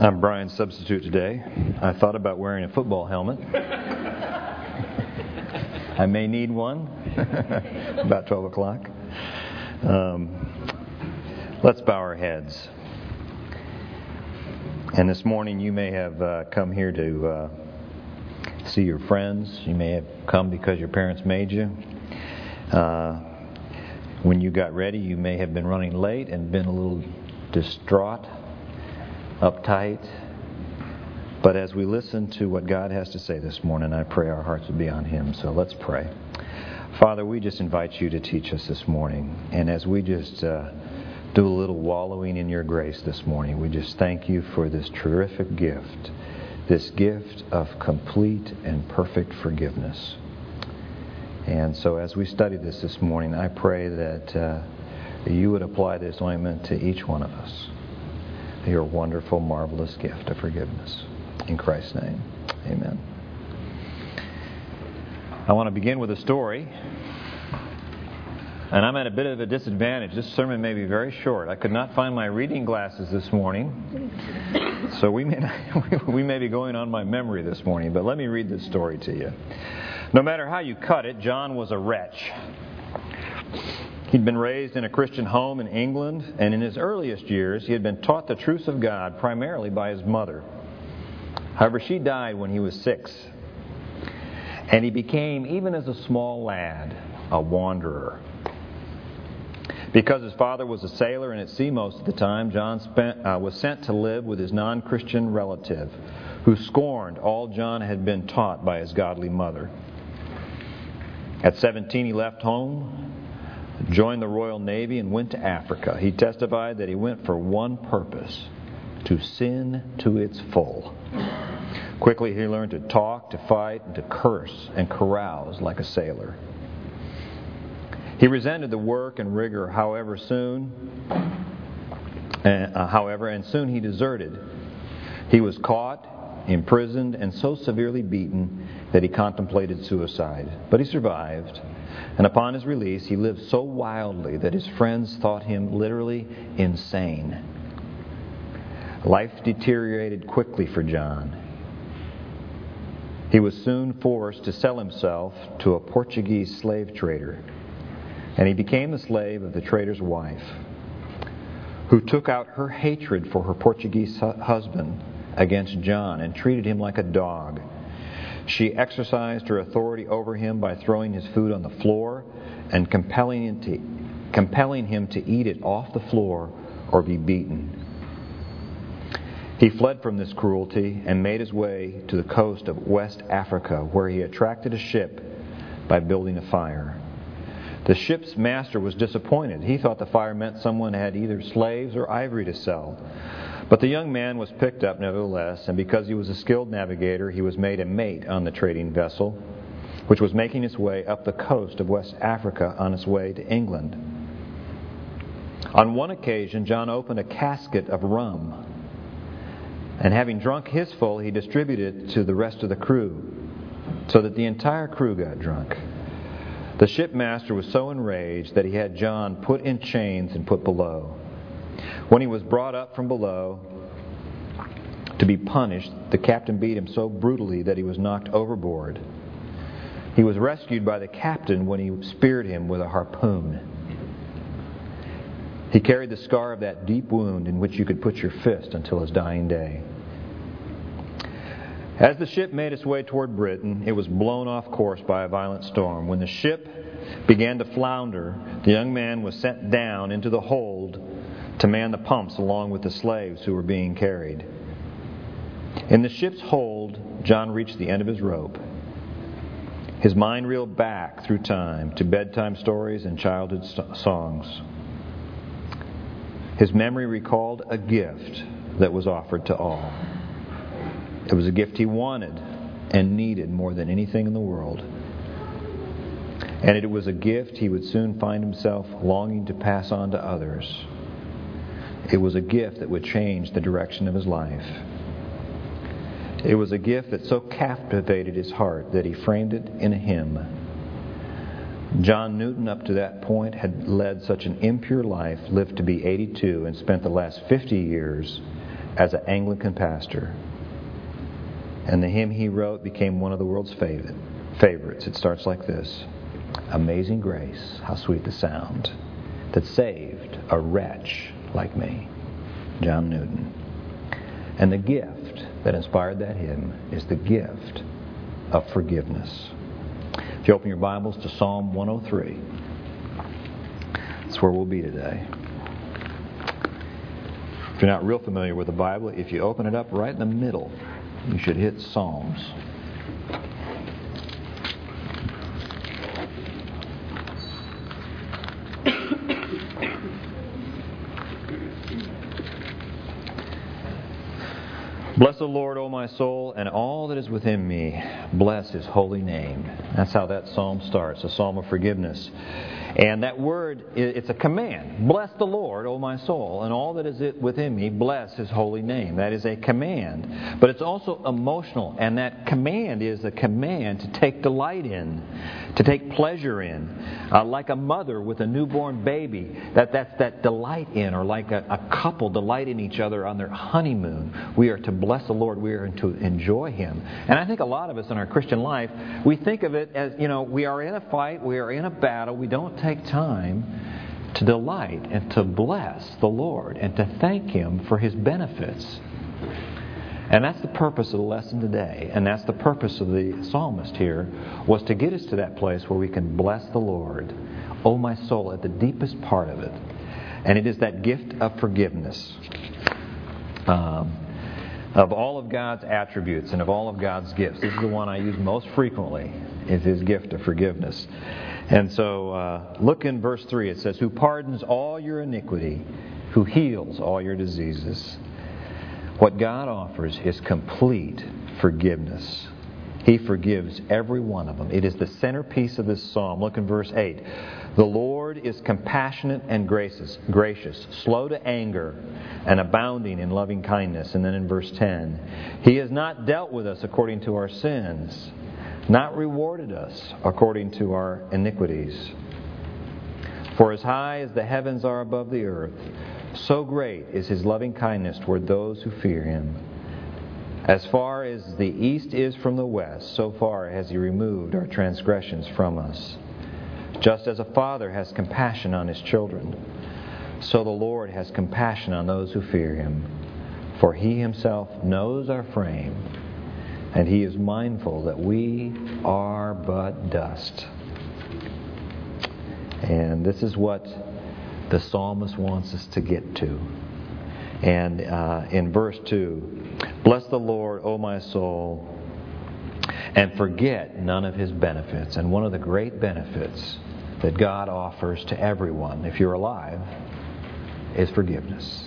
I'm Brian's substitute today. I thought about wearing a football helmet. I may need one about 12 o'clock. Let's bow our heads. And this morning you may have come here to see your friends. You may have come because your parents made you. When you got ready, you may have been running late and been a little distraught, uptight. But as we listen to what God has to say this morning, I pray our hearts will be on Him. So let's pray. Father, we just invite you to teach us this morning. And as we just do a little wallowing in your grace this morning, we just thank you for this terrific gift, this gift of complete and perfect forgiveness. And so as we study this morning, I pray that you would apply this ointment to each one of us. Your wonderful, marvelous gift of forgiveness. In Christ's name, amen. I want to begin with a story. And I'm at a bit of a disadvantage. This sermon may be very short. I could not find my reading glasses this morning. So we may be going on my memory this morning. But let me read this story to you. No matter how you cut it, John was a wretch. He'd been raised in a Christian home in England, and in his earliest years he had been taught the truths of God primarily by his mother. However, she died when he was 6, and he became, even as a small lad, a wanderer. Because his father was a sailor and at sea most of the time, John was sent to live with his non-Christian relative, who scorned all John had been taught by his godly mother. At 17, he left home, joined the Royal Navy, and went to Africa. He testified that he went for one purpose: to sin to its full. Quickly he learned to talk, to fight, and to curse and carouse like a sailor. He resented the work and rigor, and soon he deserted. He was caught, imprisoned, and so severely beaten that he contemplated suicide. But he survived. And upon his release, he lived so wildly that his friends thought him literally insane. Life deteriorated quickly for John. He was soon forced to sell himself to a Portuguese slave trader, and he became the slave of the trader's wife, who took out her hatred for her Portuguese husband against John and treated him like a dog. She exercised her authority over him by throwing his food on the floor and compelling him to eat it off the floor or be beaten. He fled from this cruelty and made his way to the coast of West Africa, where he attracted a ship by building a fire. The ship's master was disappointed. He thought the fire meant someone had either slaves or ivory to sell. But the young man was picked up nevertheless, and because he was a skilled navigator, he was made a mate on the trading vessel, which was making its way up the coast of West Africa on its way to England. On one occasion, John opened a casket of rum, and having drunk his full, he distributed it to the rest of the crew, so that the entire crew got drunk. The shipmaster was so enraged that he had John put in chains and put below. When he was brought up from below to be punished, the captain beat him so brutally that he was knocked overboard. He was rescued by the captain when he speared him with a harpoon. He carried the scar of that deep wound in which you could put your fist until his dying day. As the ship made its way toward Britain, it was blown off course by a violent storm. When the ship began to flounder, the young man was sent down into the hold to man the pumps along with the slaves who were being carried. In the ship's hold, John reached the end of his rope. His mind reeled back through time to bedtime stories and childhood songs. His memory recalled a gift that was offered to all. It was a gift he wanted and needed more than anything in the world. And it was a gift he would soon find himself longing to pass on to others. It was a gift that would change the direction of his life. It was a gift that so captivated his heart that he framed it in a hymn. John Newton, up to that point, had led such an impure life, lived to be 82, and spent the last 50 years as an Anglican pastor. And the hymn he wrote became one of the world's favorites. It starts like this: Amazing grace, how sweet the sound that saved a wretch like me. John Newton. And the gift that inspired that hymn is the gift of forgiveness. If you open your Bibles to Psalm 103, that's where we'll be today. If you're not real familiar with the Bible, if you open it up right in the middle, you should hit Psalms. Bless the Lord, O my soul, and all that is within me. Bless His holy name. That's how that psalm starts, a psalm of forgiveness. And that word, it's a command. Bless the Lord, O my soul, and all that is within me. Bless His holy name. That is a command. But it's also emotional. And that command is a command to take delight in, to take pleasure in. Like a mother with a newborn baby, that's that delight in. Or like a couple delight in each other on their honeymoon. We are to bless the Lord. We are to enjoy Him. And I think a lot of us in our Christian life, we think of it as, we are in a fight, we are in a battle, we don't take time to delight and to bless the Lord and to thank Him for His benefits. And that's the purpose of the lesson today. And that's the purpose of the psalmist here, was to get us to that place where we can bless the Lord, oh my soul, at the deepest part of it. And it is that gift of forgiveness. Of all of God's attributes and of all of God's gifts, this is the one I use most frequently, is His gift of forgiveness. And so look in verse 3. It says, who pardons all your iniquity, who heals all your diseases. What God offers is complete forgiveness. He forgives every one of them. It is the centerpiece of this psalm. Look in verse 8. The Lord is compassionate and gracious, slow to anger, and abounding in loving kindness. And then in verse 10, He has not dealt with us according to our sins, not rewarded us according to our iniquities. For as high as the heavens are above the earth, so great is His loving kindness toward those who fear Him. As far as the east is from the west, so far has He removed our transgressions from us. Just as a father has compassion on his children, so the Lord has compassion on those who fear Him. For He Himself knows our frame, and He is mindful that we are but dust. And this is what the psalmist wants us to get to. And in verse 2, bless the Lord, O my soul, and forget none of His benefits. And one of the great benefits that God offers to everyone, if you're alive, is forgiveness.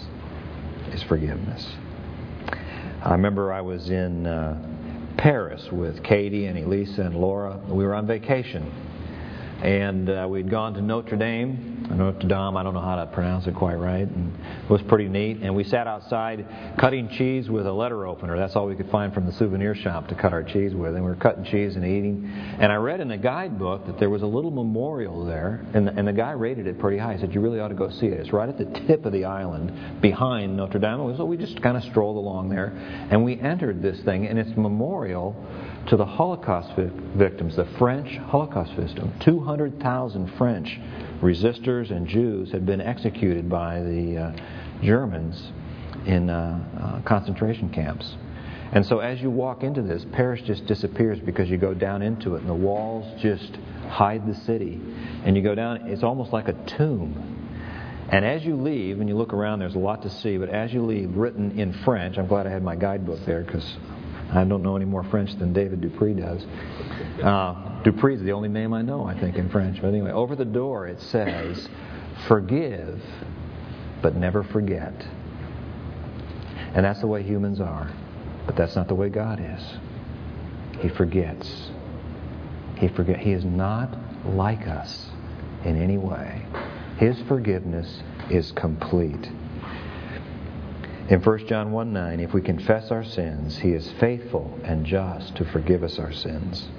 I remember I was in Paris with Katie and Elisa and Laura. We were on vacation. And we'd gone to Notre Dame, I don't know how to pronounce it quite right. And it was pretty neat. And we sat outside cutting cheese with a letter opener. That's all we could find from the souvenir shop to cut our cheese with. And we were cutting cheese and eating. And I read in the guidebook that there was a little memorial there. And the guy rated it pretty high. He said, you really ought to go see it. It's right at the tip of the island behind Notre Dame. So we just kind of strolled along there. And we entered this thing. And it's a memorial to the Holocaust victims, the French Holocaust victims. 200,000 French resistors and Jews had been executed by the Germans in concentration camps. And so as you walk into this, Paris just disappears because you go down into it and the walls just hide the city. And you go down, it's almost like a tomb. And as you leave, and you look around, there's a lot to see, but as you leave, written in French, I'm glad I had my guidebook there because I don't know any more French than David Dupree does. Dupree's the only name I know, I think, in French. But anyway, over the door it says, forgive, but never forget. And that's the way humans are. But that's not the way God is. He forgets. He is not like us in any way. His forgiveness is complete. In 1 John 1:9, if we confess our sins, He is faithful and just to forgive us our sins.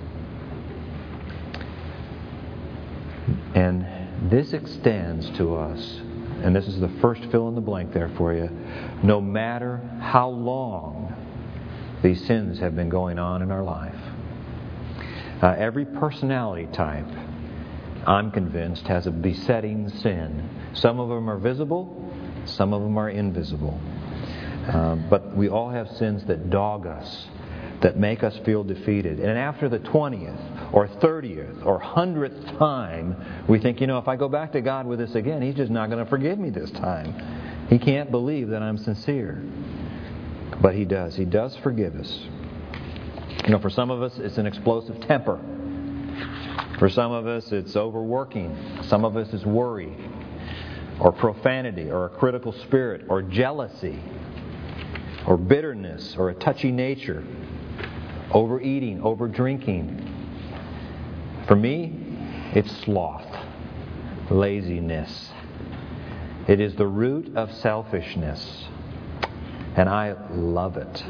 And this extends to us and this is the first fill in the blank there for you, no matter how long these sins have been going on in our life. Every personality type, I'm convinced, has a besetting sin. Some of them are visible, some of them are invisible. But we all have sins that dog us, that make us feel defeated. And after the 20th or 30th or 100th time, we think, if I go back to God with this again, He's just not going to forgive me this time. He can't believe that I'm sincere. But He does. He does forgive us. For some of us, it's an explosive temper. For some of us, it's overworking. Some of us, it's worry, or profanity, or a critical spirit, or jealousy, or bitterness, or a touchy nature, overeating, overdrinking. For me, it's sloth, laziness. It is the root of selfishness. And I love it.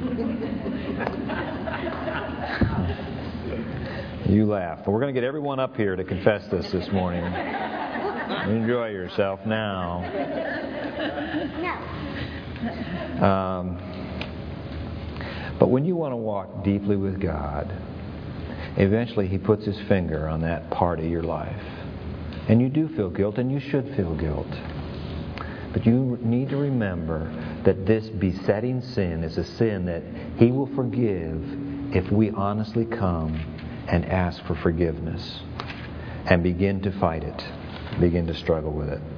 You laugh. We're going to get everyone up here to confess this morning. Enjoy yourself now. But when you want to walk deeply with God, eventually He puts His finger on that part of your life. And you do feel guilt, and you should feel guilt. But you need to remember that this besetting sin is a sin that He will forgive if we honestly come and ask for forgiveness and begin to fight it, begin to struggle with it.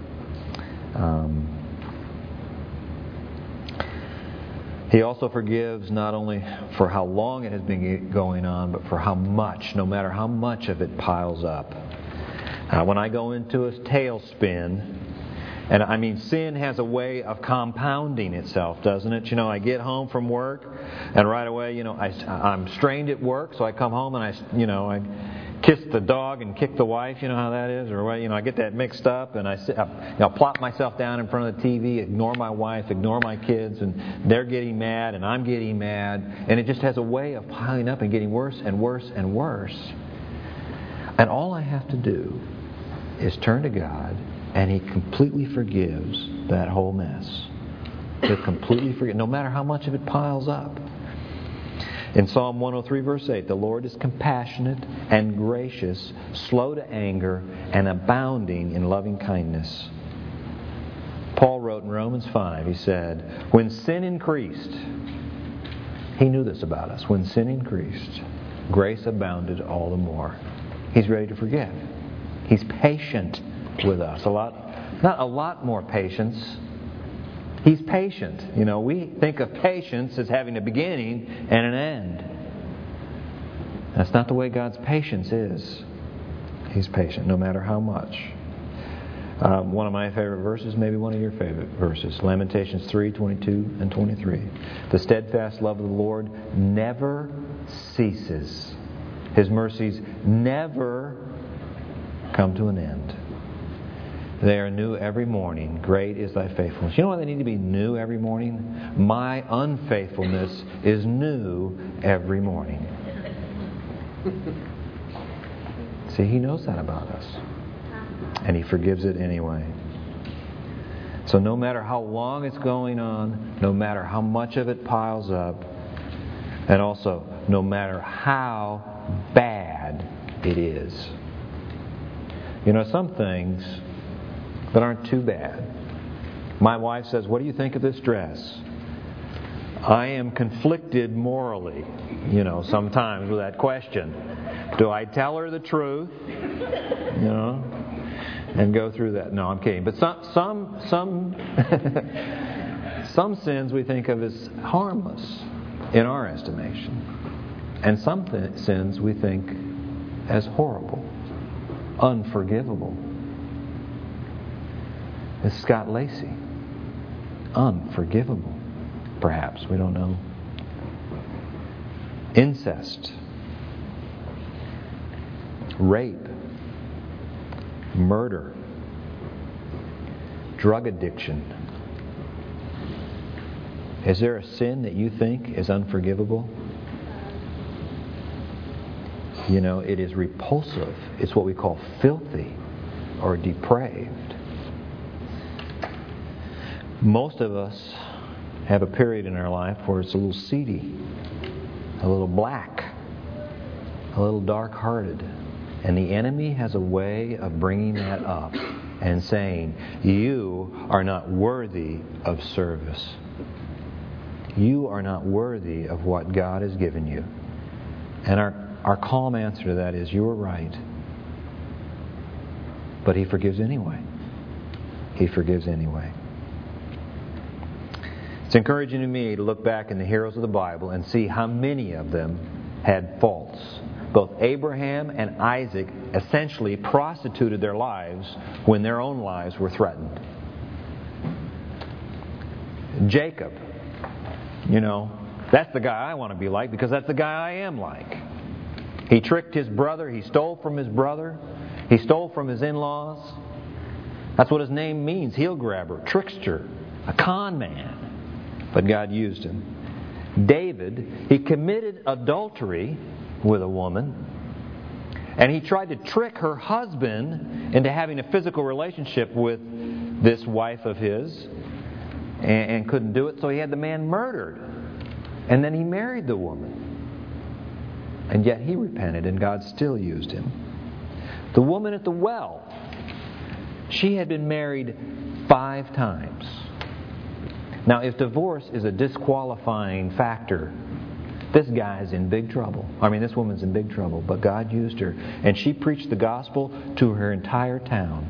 He also forgives not only for how long it has been going on, but for how much, no matter how much of it piles up. When I go into a tailspin, and sin has a way of compounding itself, doesn't it? I get home from work, and right away, I'm strained at work, so I come home and I kiss the dog and kick the wife. You know how that is? Or I get that mixed up, and I plop myself down in front of the TV, ignore my wife, ignore my kids, and they're getting mad, and I'm getting mad, and it just has a way of piling up and getting worse and worse and worse. And all I have to do is turn to God, and He completely forgives that whole mess. He'll completely forgive, no matter how much of it piles up. In Psalm 103, verse 8, the Lord is compassionate and gracious, slow to anger, and abounding in loving kindness. Paul wrote in Romans 5, he said, when sin increased, he knew this about us, when sin increased, grace abounded all the more. He's ready to forgive. He's patient with us. Not a lot more patience. He's patient. We think of patience as having a beginning and an end. That's not the way God's patience is. He's patient no matter how much. One of my favorite verses, maybe one of your favorite verses, Lamentations 3:22 and 23. The steadfast love of the Lord never ceases. His mercies never come to an end. They are new every morning. Great is thy faithfulness. You know why they need to be new every morning? My unfaithfulness is new every morning. See, He knows that about us. And He forgives it anyway. So no matter how long it's going on, no matter how much of it piles up, and also no matter how bad it is. Some things that aren't too bad. My wife says, what do you think of this dress? I am conflicted morally, sometimes with that question. Do I tell her the truth? And go through that? No, I'm kidding. But some sins we think of as harmless in our estimation. And some sins we think as horrible, unforgivable. It's Scott Lacey. Unforgivable. Perhaps. We don't know. Incest. Rape. Murder. Drug addiction. Is there a sin that you think is unforgivable? It is repulsive. It's what we call filthy or depraved. Most of us have a period in our life where it's a little seedy, a little black, a little dark-hearted. And the enemy has a way of bringing that up and saying, you are not worthy of service. You are not worthy of what God has given you. And our calm answer to that is, you're right. But He forgives anyway. He forgives anyway. It's encouraging to me to look back in the heroes of the Bible and see how many of them had faults. Both Abraham and Isaac essentially prostituted their lives when their own lives were threatened. Jacob, that's the guy I want to be like because that's the guy I am like. He tricked his brother. He stole from his brother. He stole from his in-laws. That's what his name means. Heel grabber, trickster, a con man. But God used him. David, he committed adultery with a woman. And he tried to trick her husband into having a physical relationship with this wife of his. And couldn't do it, so he had the man murdered. And then he married the woman. And yet he repented, and God still used him. The woman at the well, she had been married 5 times. Now, if divorce is a disqualifying factor, this guy's in big trouble. This woman's in big trouble, but God used her. And she preached the gospel to her entire town.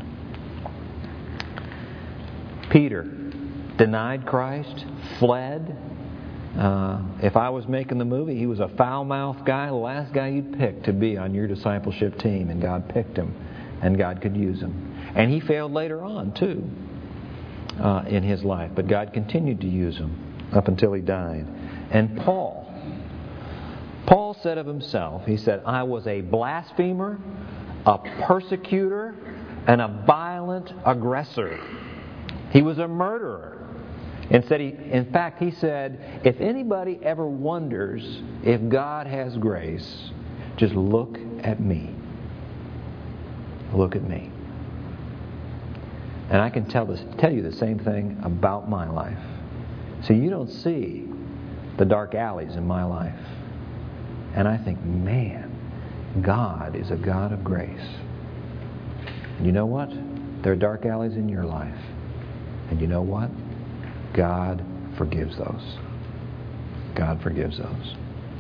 Peter denied Christ, fled. If I was making the movie, he was a foul-mouthed guy, the last guy you'd pick to be on your discipleship team, and God picked him, and God could use him. And he failed later on, too, in his life, but God continued to use him up until he died. And Paul said of himself, he said, I was a blasphemer, a persecutor, and a violent aggressor. He was a murderer. In fact, he said, if anybody ever wonders if God has grace, just look at me. Look at me. And I can tell you the same thing about my life. So you don't see the dark alleys in my life. And I think, man, God is a God of grace. And you know what? There are dark alleys in your life. And you know what? God forgives those. God forgives those.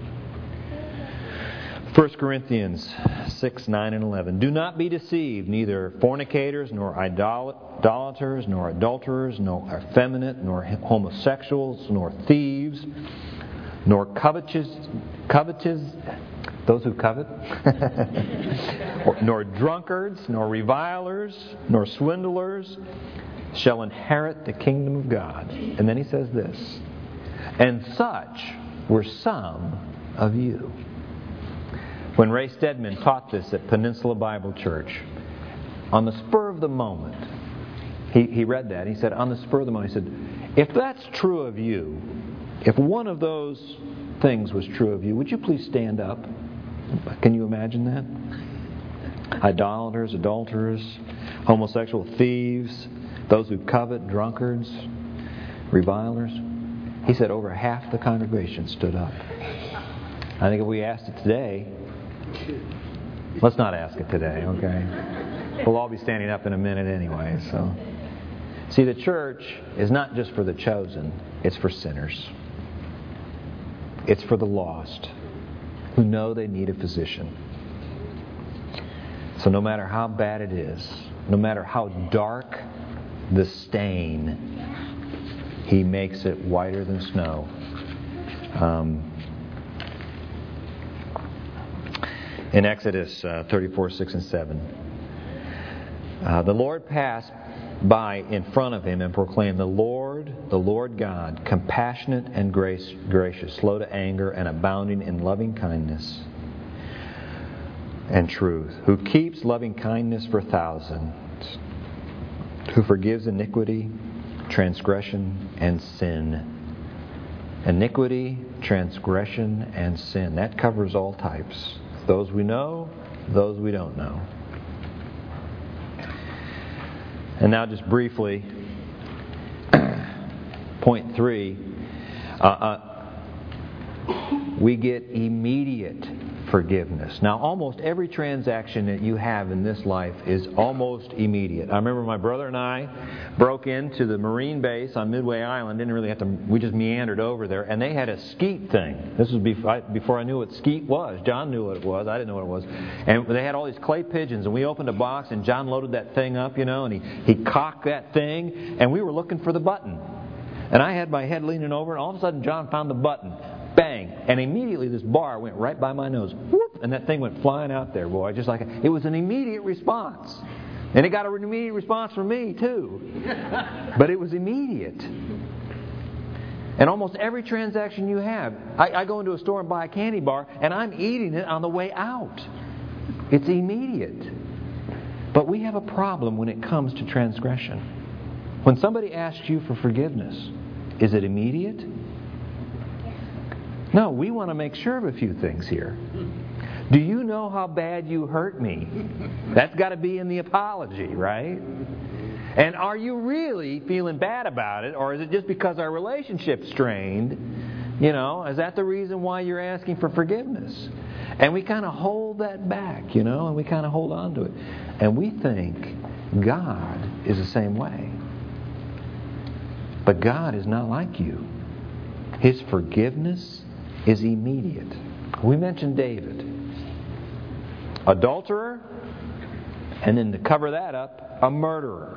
1 Corinthians 6, 9, and 11. Do not be deceived, neither fornicators, nor idolaters, nor adulterers, nor effeminate, nor homosexuals, nor thieves, nor covetous, those who covet, nor drunkards, nor revilers, nor swindlers shall inherit the kingdom of God. And then he says this, and such were some of you. When Ray Stedman taught this at Peninsula Bible Church, on the spur of the moment, he read that. He said, on the spur of the moment, he said, if that's true of you, if one of those things was true of you, would you please stand up? Can you imagine that? Idolaters, adulterers, homosexual, thieves, those who covet, drunkards, revilers. He said over half the congregation stood up. I think if we asked it today, let's not ask it today, okay? We'll all be standing up in a minute anyway. So, see, the church is not just for the chosen, it's for sinners. It's for the lost who know they need a physician. So no matter how bad it is, no matter how dark the stain, He makes it whiter than snow. In Exodus 34, 6 and 7, the Lord passed by in front of him and proclaimed, the Lord God, compassionate and gracious, slow to anger and abounding in loving kindness and truth, who keeps loving kindness for thousands, who forgives iniquity, transgression, and sin. Iniquity, transgression, and sin. That covers all types. Those we know, those we don't know. And now just briefly, Point 3, we get immediate forgiveness. Now, almost every transaction that you have in this life is almost immediate. I remember my brother and I broke into the Marine base on Midway Island. Didn't really have to. We just meandered over there, and they had a skeet thing. This was before I knew what skeet was. John knew what it was. I didn't know what it was. And they had all these clay pigeons, and we opened a box, and John loaded that thing up, and he cocked that thing, and we were looking for the button. And I had my head leaning over, and all of a sudden John found the button. Bang! And immediately this bar went right by my nose. Whoop! And that thing went flying out there, boy. Just like it was an immediate response. And it got an immediate response from me, too. But it was immediate. And almost every transaction you have, I go into a store and buy a candy bar, and I'm eating it on the way out. It's immediate. But we have a problem when it comes to transgression. When somebody asks you for forgiveness, is it immediate? No, we want to make sure of a few things here. Do you know how bad you hurt me? That's got to be in the apology, right? And are you really feeling bad about it, or is it just because our relationship's strained? Is that the reason why you're asking for forgiveness? And we kind of hold that back, and we kind of hold on to it. And we think God is the same way. But God is not like you. His forgiveness is immediate. We mentioned David. Adulterer, and then to cover that up, a murderer.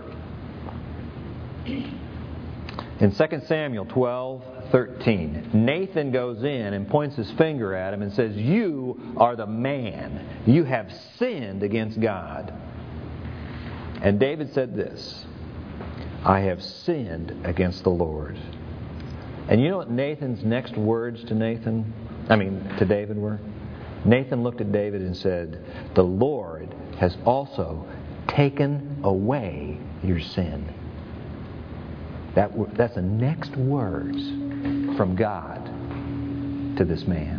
In 2 Samuel 12:13, Nathan goes in and points his finger at him and says, "You are the man. You have sinned against God." And David said this, "I have sinned against the Lord." And you know what Nathan's next words to David were? Nathan looked at David and said, "The Lord has also taken away your sin." That's the next words from God to this man.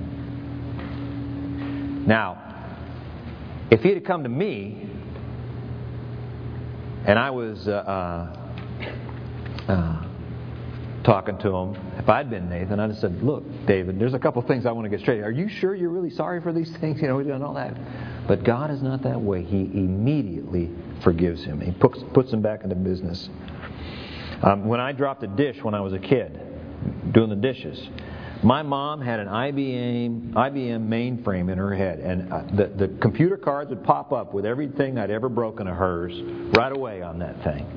Now, if he'd have come to me and I was talking to him, if I'd been Nathan, I'd have said, "Look, David, there's a couple things I want to get straight. Are you sure you're really sorry for these things? We've done all that." But God is not that way. He immediately forgives him. He puts him back into business. When I dropped a dish when I was a kid, doing the dishes, my mom had an IBM mainframe in her head, and the computer cards would pop up with everything I'd ever broken of hers right away on that thing.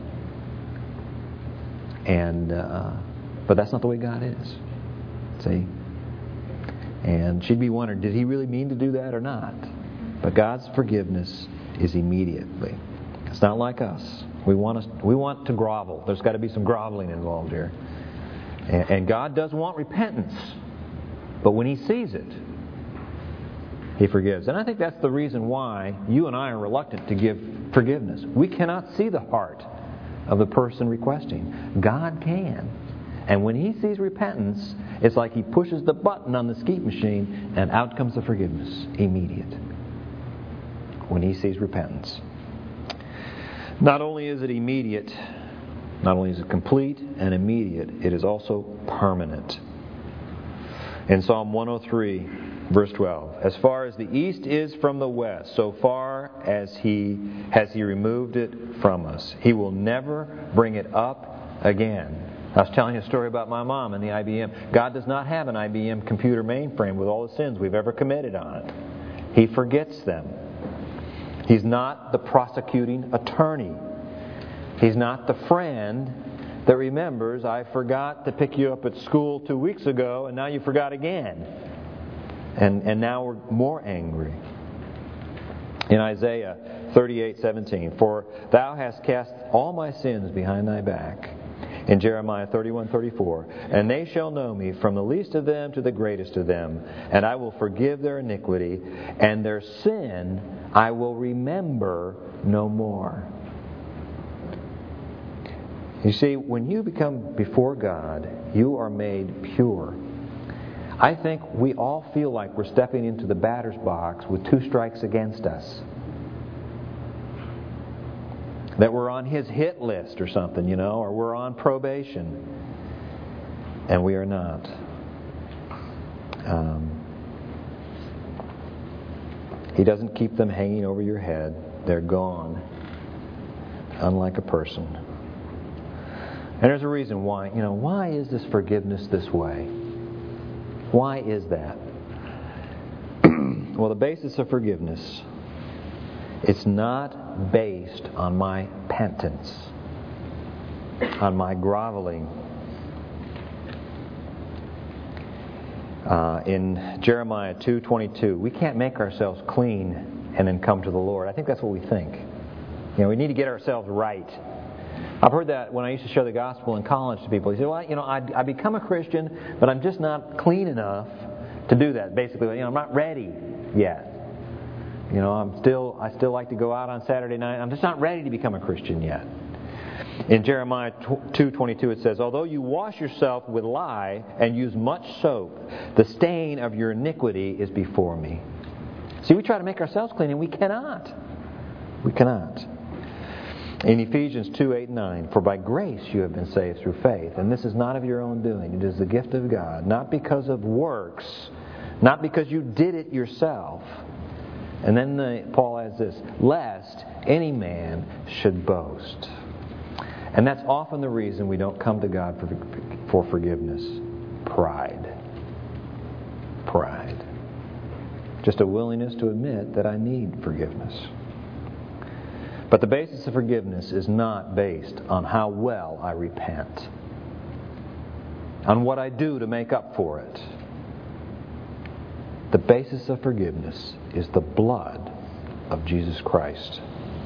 But that's not the way God is. See? And she'd be wondering, did he really mean to do that or not? But God's forgiveness is immediately. It's not like us. We want to grovel. There's got to be some groveling involved here. And God does want repentance. But when He sees it, He forgives. And I think that's the reason why you and I are reluctant to give forgiveness. We cannot see the heart of the person requesting. God can. And when He sees repentance, it's like He pushes the button on the skeet machine and out comes the forgiveness. Immediate. When He sees repentance. Not only is it immediate, not only is it complete and immediate, it is also permanent. In Psalm 103, verse 12, "As far as the east is from the west, so far as He removed it from us. He will never bring it up again." I was telling you a story about my mom and the IBM. God does not have an IBM computer mainframe with all the sins we've ever committed on it. He forgets them. He's not the prosecuting attorney. He's not the friend that remembers, "I forgot to pick you up at school 2 weeks ago, and now you forgot again." And now we're more angry. In Isaiah 38:17, "For thou hast cast all my sins behind thy back." In Jeremiah 31:34, "And they shall know me from the least of them to the greatest of them, and I will forgive their iniquity, and their sin I will remember no more." You see, when you become before God, you are made pure. I think we all feel like we're stepping into the batter's box with 2 strikes against us. That we're on His hit list or something, or we're on probation. and we are not. He doesn't keep them hanging over your head. They're gone, unlike a person. And there's a reason why. Why is this forgiveness this way? Why is that? Well, the basis of forgiveness, it's not based on my penance, on my groveling. In Jeremiah 2:22, we can't make ourselves clean and then come to the Lord. I think that's what we think. We need to get ourselves right. I've heard that when I used to share the gospel in college to people. They say, well, I become a Christian, but I'm just not clean enough to do that. Basically, I'm not ready yet. I still like to go out on Saturday night. I'm just not ready to become a Christian yet. In Jeremiah 2:22 it says, although you wash yourself with lye and use much soap, the stain of your iniquity is before me. See, we try to make ourselves clean and we cannot. We cannot. In Ephesians 2:8-9, for by grace you have been saved through faith, and this is not of your own doing. It is the gift of God, not because of works, not because you did it yourself. And then Paul adds this, lest any man should boast. And that's often the reason we don't come to God for forgiveness. Pride. Pride. Just a willingness to admit that I need forgiveness. But the basis of forgiveness is not based on how well I repent, on what I do to make up for it. The basis of forgiveness is the blood of Jesus Christ.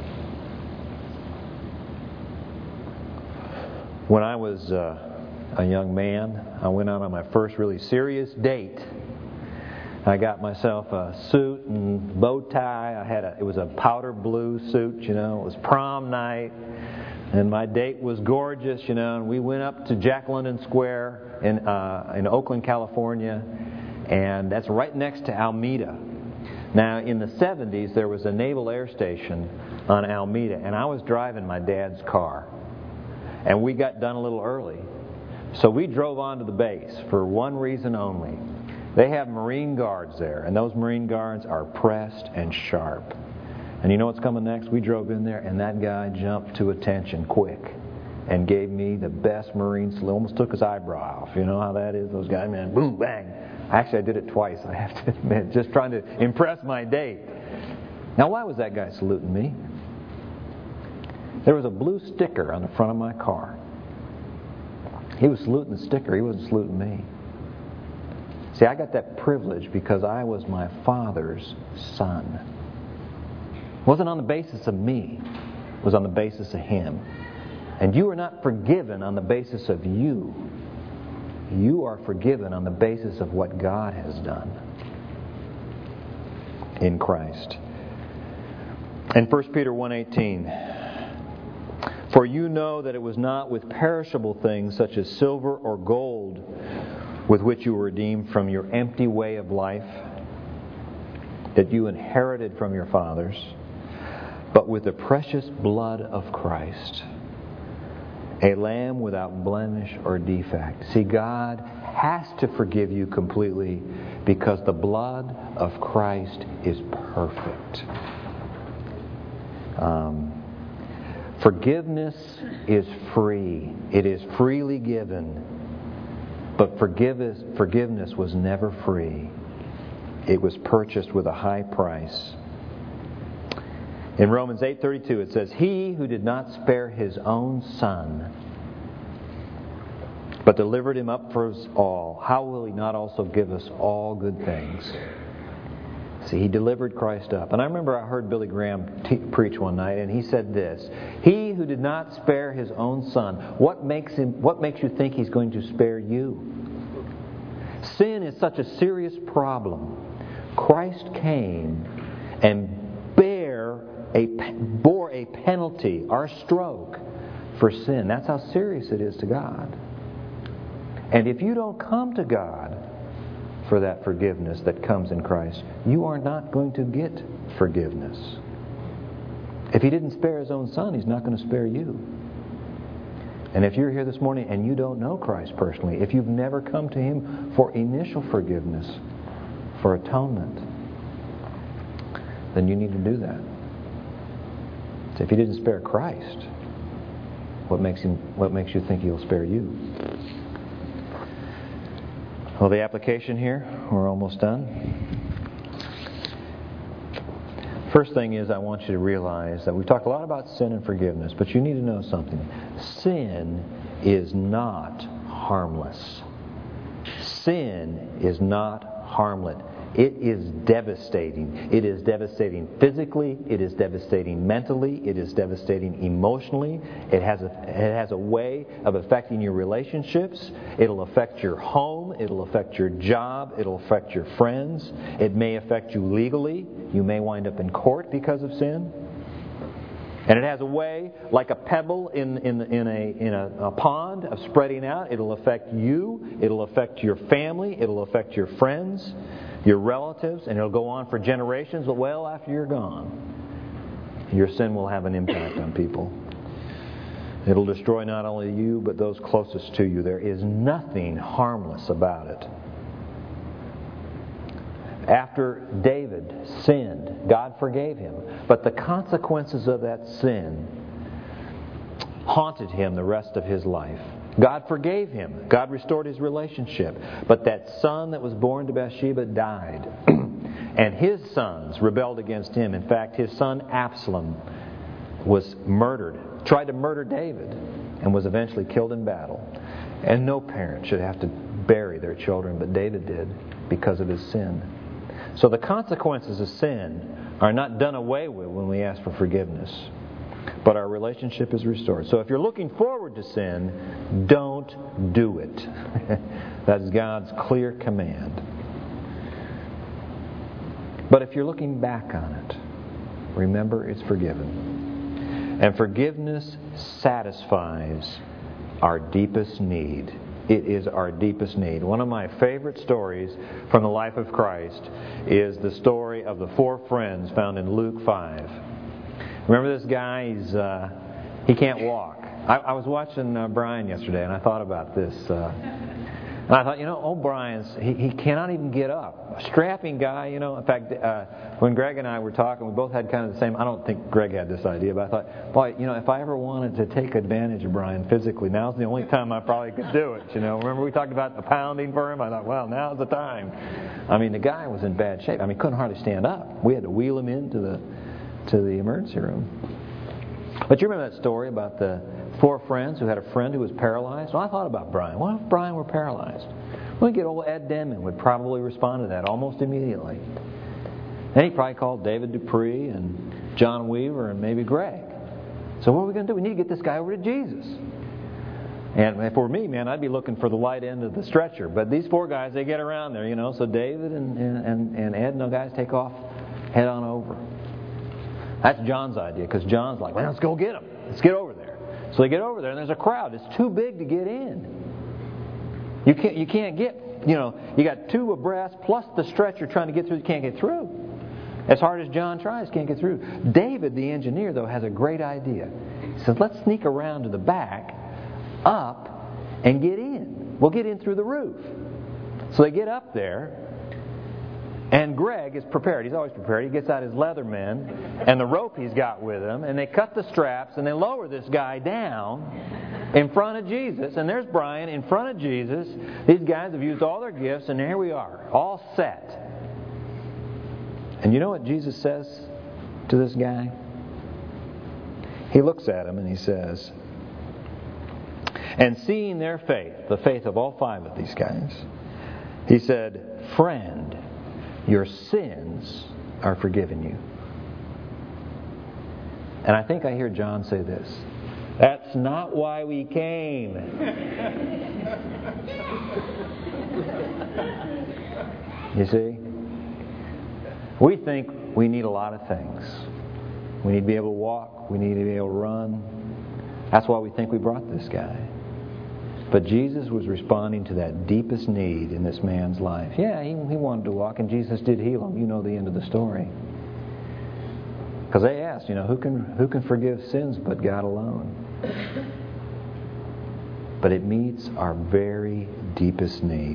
When I was a young man, I went out on my first really serious date. I got myself a suit and bow tie. It was a powder blue suit, it was prom night. And my date was gorgeous, and we went up to Jack London Square in Oakland, California. And that's right next to Alameda. Now, in the 70s, there was a naval air station on Alameda, and I was driving my dad's car. And we got done a little early. So we drove on to the base for one reason only. They have Marine Guards there, and those Marine Guards are pressed and sharp. And you know what's coming next? We drove in there, and that guy jumped to attention quick and gave me the best Marine salute. Almost took his eyebrow off. You know how that is? Those guys, man, boom, bang. Actually, I did it twice, I have to admit, just trying to impress my date. Now, why was that guy saluting me? There was a blue sticker on the front of my car. He was saluting the sticker. He wasn't saluting me. See, I got that privilege because I was my Father's son. It wasn't on the basis of me. It was on the basis of Him. And you are not forgiven on the basis of you. You are forgiven on the basis of what God has done in Christ. In 1 Peter 1:18, for you know that it was not with perishable things such as silver or gold with which you were redeemed from your empty way of life that you inherited from your fathers, but with the precious blood of Christ, a lamb without blemish or defect. See, God has to forgive you completely because the blood of Christ is perfect. Forgiveness is free. It is freely given. But forgiveness was never free. It was purchased with a high price. In Romans 8:32 it says, he who did not spare his own son, but delivered him up for us all, how will He not also give us all good things? See, He delivered Christ up. And I remember I heard Billy Graham preach one night, and he said this, he who did not spare His own son, what makes you think He's going to spare you? Sin is such a serious problem. Christ came and bore a penalty, our stroke, for sin. That's how serious it is to God. And if you don't come to God for that forgiveness that comes in Christ, you are not going to get forgiveness. If He didn't spare His own son, He's not going to spare you. And if you're here this morning and you don't know Christ personally, if you've never come to Him for initial forgiveness, for atonement, then you need to do that. So if He didn't spare Christ, what makes you think He'll spare you? Well, the application here, we're almost done. First thing is, I want you to realize that we've talked a lot about sin and forgiveness, but you need to know something. Sin is not harmless. Sin is not harmless. It is devastating. It is devastating physically. It is devastating mentally. It is devastating emotionally. It has a way of affecting your relationships. It'll affect your home. It'll affect your job. It'll affect your friends. It may affect you legally. You may wind up in court because of sin. And it has a way, like a pebble in a pond, of spreading out. It'll affect you. It'll affect your family. It'll affect your friends, your relatives, and it'll go on for generations. But well after you're gone, your sin will have an impact on people. It'll destroy not only you, but those closest to you. There is nothing harmless about it. After David sinned, God forgave him. But the consequences of that sin haunted him the rest of his life. God forgave him. God restored his relationship. But that son that was born to Bathsheba died. And his sons rebelled against him. In fact, his son Absalom was murdered, tried to murder David, and was eventually killed in battle. And no parent should have to bury their children, but David did because of his sin. So the consequences of sin are not done away with when we ask for forgiveness, but our relationship is restored. So if you're looking forward to sin, don't do it. That's God's clear command. But if you're looking back on it, remember it's forgiven. And forgiveness satisfies our deepest need. It is our deepest need. One of my favorite stories from the life of Christ is the story of the 4 friends found in Luke 5. Remember this guy? He can't walk. I was watching Brian yesterday, and I thought about this. And I thought, old Brian's, he cannot even get up. A strapping guy, In fact, when Greg and I were talking, we both had kind of the same, I don't think Greg had this idea, but I thought, boy, if I ever wanted to take advantage of Brian physically, now's the only time I probably could do it, Remember we talked about the pounding for him? I thought, well, now's the time. I mean, the guy was in bad shape. I mean, couldn't hardly stand up. We had to wheel him into the emergency room. But you remember that story about the 4 friends who had a friend who was paralyzed? Well, I thought about Brian. What if Brian were paralyzed? Well, we get old Ed Denman would probably respond to that almost immediately. Then he'd probably call David Dupree and John Weaver and maybe Greg. So what are we going to do? We need to get this guy over to Jesus. And if it were me, man, I'd be looking for the light end of the stretcher. But these 4 guys, they get around there, So David and Ed and those guys take off, head on over. That's John's idea, because John's like, well, let's go get him. Let's get over there. So they get over there, and there's a crowd. It's too big to get in. You can't get, you got 2 abreast, plus the stretcher trying to get through, you can't get through. As hard as John tries, can't get through. David, the engineer, though, has a great idea. He says, let's sneak around to the back, up, and get in. We'll get in through the roof. So they get up there, and Greg is prepared. He's always prepared. He gets out his Leatherman and the rope he's got with him, and they cut the straps, and they lower this guy down in front of Jesus. And there's Brian in front of Jesus. These guys have used all their gifts, and here we are, all set. And you know what Jesus says to this guy? He looks at him and he says, and seeing their faith, the faith of all 5 of these guys, he said, friend, your sins are forgiven you. And I think I hear John say this. That's not why we came. You see? We think we need a lot of things. We need to be able to walk. We need to be able to run. That's why we think we brought this guy. But Jesus was responding to that deepest need in this man's life. Yeah, he wanted to walk, and Jesus did heal him. You know the end of the story. Because they asked, who can forgive sins but God alone? but it meets our very deepest need.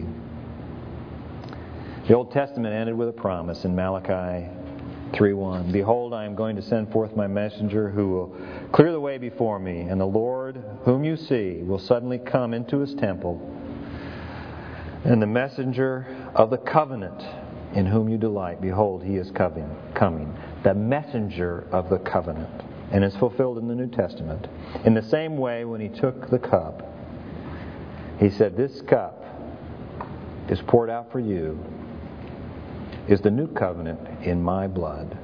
The Old Testament ended with a promise in Malachi 3:1. Behold, I am going to send forth my messenger who will clear the way before me, and the Lord, whom you see, will suddenly come into his temple, and the messenger of the covenant in whom you delight, behold, he is coming. The messenger of the covenant. And it's fulfilled in the New Testament. In the same way, when he took the cup, he said, this cup is poured out for you, is the new covenant in my blood.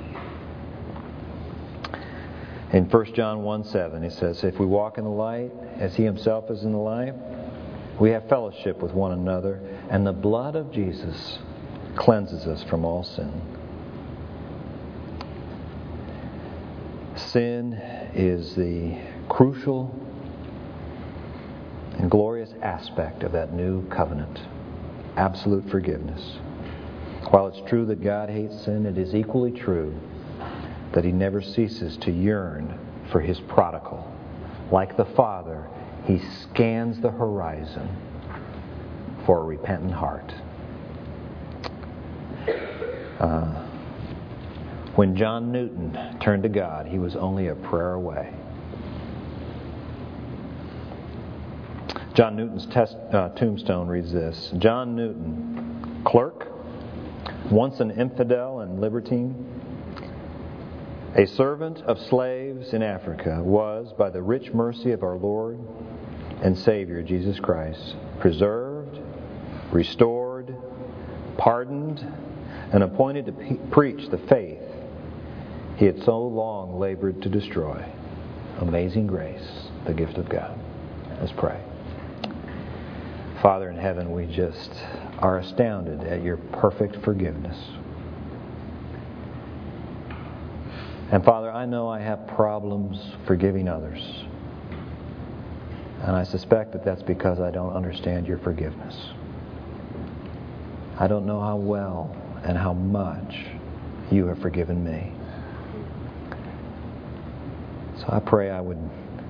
In 1 John 1:7, it says, if we walk in the light, as he himself is in the light, we have fellowship with one another, and the blood of Jesus cleanses us from all sin. Sin is the crucial and glorious aspect of that new covenant. Absolute forgiveness. While it's true that God hates sin, it is equally true that he never ceases to yearn for his prodigal. Like the Father, he scans the horizon for a repentant heart. When John Newton turned to God, he was only a prayer away. John Newton's tombstone reads this: John Newton, clerk, once an infidel and libertine, a servant of slaves in Africa, was, by the rich mercy of our Lord and Savior Jesus Christ, preserved, restored, pardoned, and appointed to preach the faith he had so long labored to destroy. Amazing grace, the gift of God. Let's pray. Father in heaven, we just are astounded at your perfect forgiveness. And Father, I know I have problems forgiving others. And I suspect that that's because I don't understand your forgiveness. I don't know how well and how much you have forgiven me. So I pray I would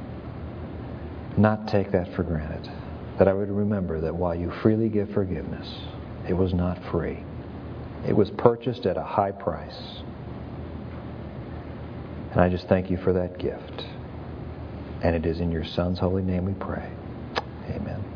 not take that for granted. That I would remember that while you freely give forgiveness, it was not free. It was purchased at a high price. And I just thank you for that gift. And it is in your Son's holy name we pray. Amen.